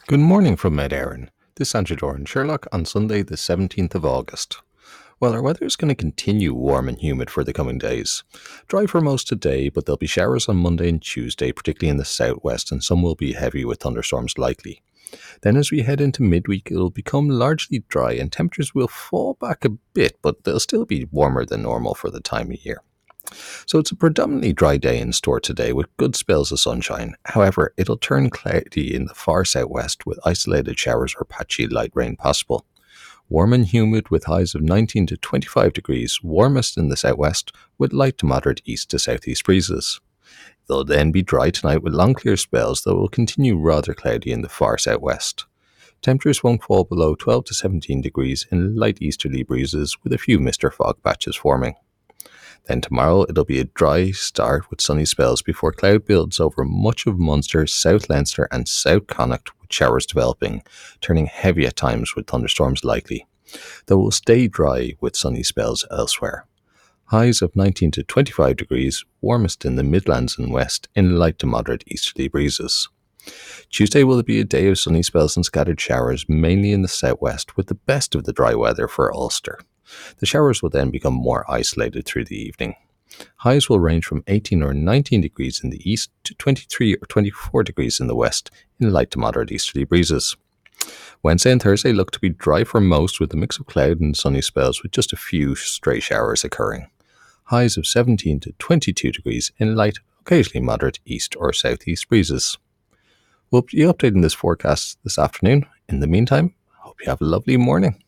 Good morning from Med Erin. This is Andrew Doran Sherlock on Sunday, the 17th of August. Well, our weather is going to continue warm and humid for the coming days. Dry for most today, but there'll be showers on Monday and Tuesday, particularly in the southwest, and some will be heavy with thunderstorms likely. Then, as we head into midweek, it'll become largely dry and temperatures will fall back a bit, but they'll still be warmer than normal for the time of year. So it's a predominantly dry day in store today with good spells of sunshine. However, it'll turn cloudy in the far southwest with isolated showers or patchy light rain possible. Warm and humid with highs of 19 to 25 degrees, warmest in the southwest with light to moderate east to southeast breezes. It'll then be dry tonight with long clear spells that will continue rather cloudy in the far southwest. Temperatures won't fall below 12 to 17 degrees in light easterly breezes with a few mist or fog patches forming. Then tomorrow it'll be a dry start with sunny spells before cloud builds over much of Munster, South Leinster and South Connacht with showers developing, turning heavy at times with thunderstorms likely, though will stay dry with sunny spells elsewhere. Highs of 19 to 25 degrees, warmest in the Midlands and West in light to moderate easterly breezes. Tuesday will be a day of sunny spells and scattered showers, mainly in the southwest, with the best of the dry weather for Ulster. The showers will then become more isolated through the evening. Highs will range from 18 or 19 degrees in the east to 23 or 24 degrees in the west in light to moderate easterly breezes. Wednesday and Thursday look to be dry for most with a mix of cloud and sunny spells with just a few stray showers occurring. Highs of 17 to 22 degrees in light, occasionally moderate east or southeast breezes. We'll be updating this forecast this afternoon. In the meantime, hope you have a lovely morning.